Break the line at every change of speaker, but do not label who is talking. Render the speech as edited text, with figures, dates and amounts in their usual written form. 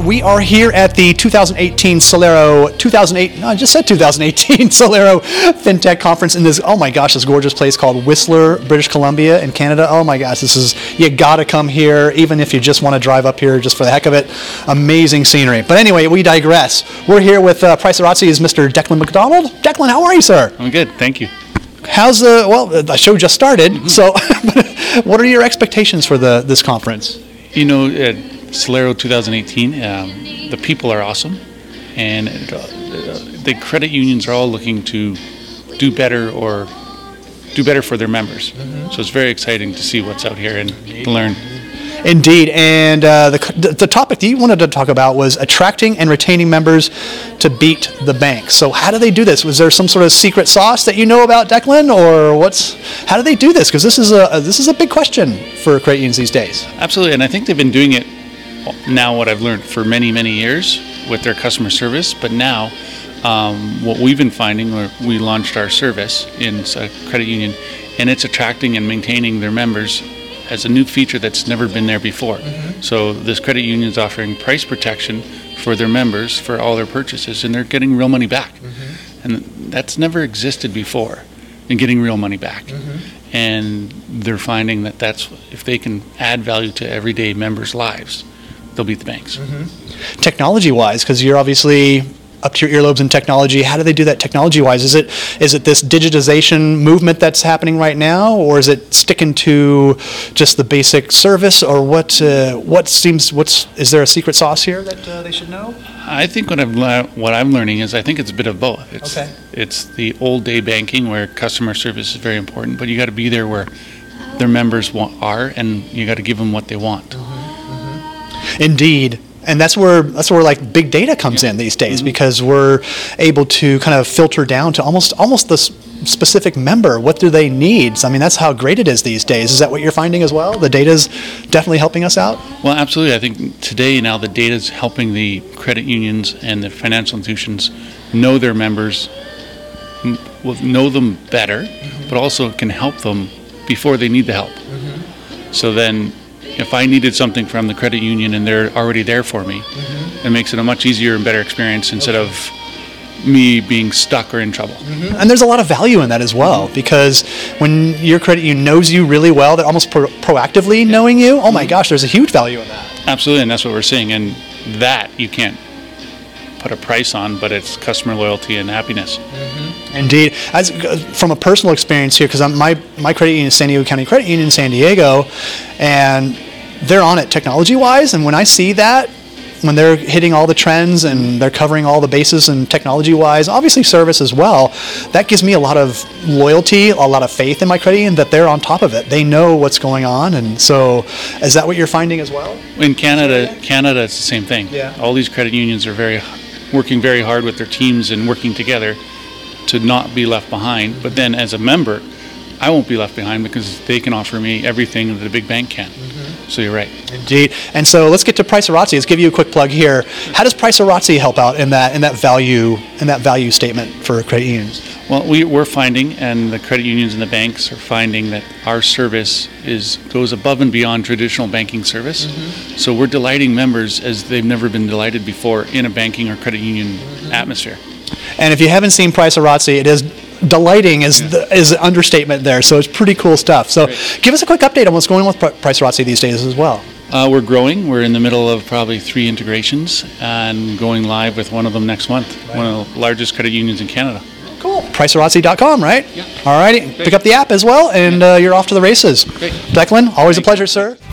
We are here at the 2018 Celero 2008. No, I just said 2018 Celero FinTech Conference in this. Oh my gosh, this gorgeous place called Whistler, British Columbia, in Canada. Oh my gosh, you got to come here, even if you just want to drive up here just for the heck of it. Amazing scenery. But anyway, we digress. We're here with Pricerotsi's Mr. Declan McDonald. Declan, how are you, sir?
I'm good, thank you.
How's the show just started? So, what are your expectations for this conference?
You know, at Celero 2018, the people are awesome, and the credit unions are all looking to do better for their members. So it's very exciting to see what's out here and to learn.
Indeed, and the topic that you wanted to talk about was attracting and retaining members to beat the bank. So how do they do this? Was there some sort of secret sauce that you know about, Declan, or how do they do this? Because this is a big question for credit unions these days.
Absolutely, and I think they've been doing it now, what I've learned, for many, many years with their customer service. But now, what we've been finding, we launched our service in a credit union, and it's attracting and maintaining their members as a new feature that's never been there before. So this credit union is offering price protection for their members for all their purchases, and they're getting real money back. And that's never existed before, in getting real money back. And they're finding that that's, if they can add value to everyday members' lives, they'll beat the banks.
Technology-wise, because you're obviously up to your earlobes in technology, how do they do that technology-wise? Is it this digitization movement that's happening right now, or is it sticking to just the basic service, or is there a secret sauce here that they should know?
I think what I'm learning is I think it's a bit of both. It's the old day banking where customer service is very important, but you got to be there where their members are, and you got to give them what they want.
Indeed. And that's where like big data comes in these days, because we're able to kind of filter down to almost the specific member. What do they need? So, I mean, that's how great it is these days. Is that what you're finding as well? The data's definitely helping us out?
Well, absolutely. I think today now the data is helping the credit unions and the financial institutions know their members, know them better, but also can help them before they need the help. So then, if I needed something from the credit union and they're already there for me, it makes it a much easier and better experience instead of me being stuck or in trouble.
And there's a lot of value in that as well, because when your credit union knows you really well, they're almost proactively knowing you. Oh my gosh, there's a huge value in that.
Absolutely, and that's what we're seeing. And that you can't put a price on, but it's customer loyalty and happiness.
Indeed. From a personal experience here, because my credit union is San Diego County Credit Union in San Diego, and they're on it technology-wise, and when I see that, when they're hitting all the trends and they're covering all the bases and technology-wise, obviously service as well, that gives me a lot of loyalty, a lot of faith in my credit union that they're on top of it. They know what's going on, and so is that what you're finding as well?
In Canada, it's the same thing. All these credit unions are working very hard with their teams and working together to not be left behind. But then as a member, I won't be left behind because they can offer me everything that a big bank can. So you're right.
Indeed. And so let's get to Pricerotsi. Let's give you a quick plug here. How does Pricerotsi help out in that value statement for credit unions?
Well, we're finding, and the credit unions and the banks are finding, that our service goes above and beyond traditional banking service. So we're delighting members as they've never been delighted before in a banking or credit union atmosphere.
And if you haven't seen Pricerotsi, it is delighting is an understatement there. So it's pretty cool stuff. So give us a quick update on what's going on with Pricerotsi these days as well.
We're growing. We're in the middle of probably 3 integrations and going live with one of them next month. One of the largest credit unions in Canada.
Cool. Pricerotsi.com, right?
Yeah.
All righty. Pick up the app as well, and you're off to the races.
Great.
Declan, always a pleasure, sir.